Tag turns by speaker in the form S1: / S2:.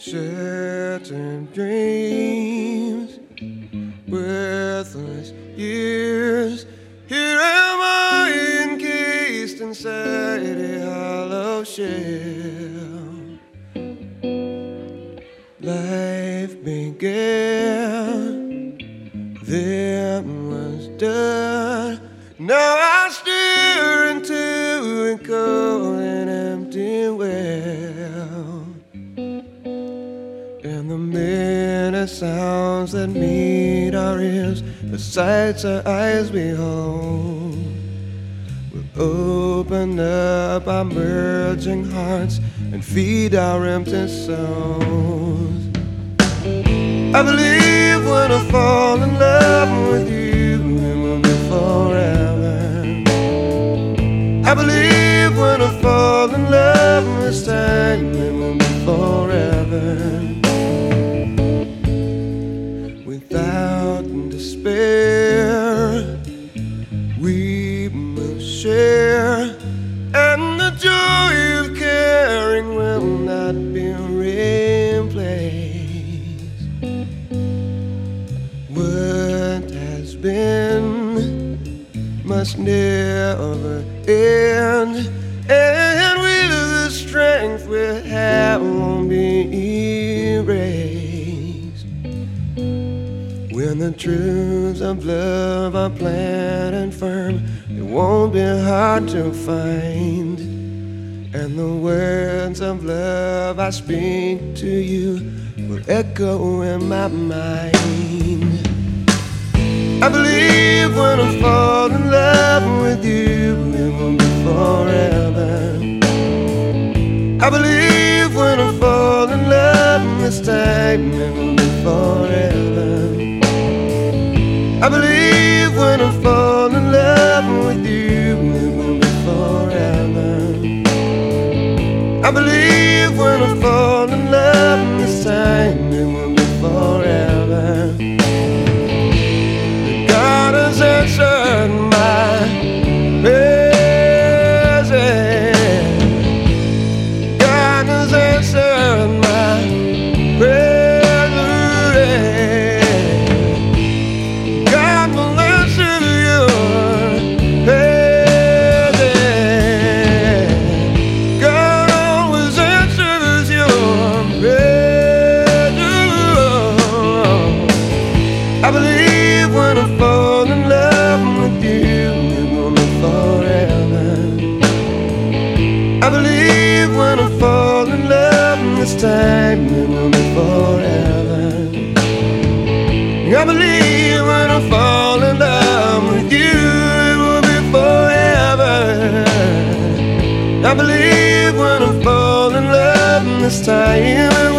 S1: Shattered dreams, worthless years. Here am I encased inside a hollow shell. Life began, then was done. Now I stare into a cold and empty well, and the many sounds that meet our ears, the sights our eyes behold, will open up our merging hearts and feed our empty souls. I believe when I fall in love with you, it will be forever. I believe when I fall in love this time, it will be forever. Without despair, we will share, and the joy of caring will not be replaced. What has been must never end, and with the strength we have won't be erased. When the truths of love are planted firm, it won't be hard to find, and the words of love I speak to you will echo in my mind. I believe when I fall in love with you, it will be forever. I believe when I fall in love this time, it will be forever. I believe when I fall in love with you, it will be forever. I believe when I fall in love this time, it will be forever. God has answered my prayers. God has answered my prayers. God will answer your prayers. God always answers your prayers. I believe when I fall in love with you, it will be forever. I believe when I fall in love this time, it will be forever. I believe when I fall in love with you, it will be forever. I believe when I fall in love this time,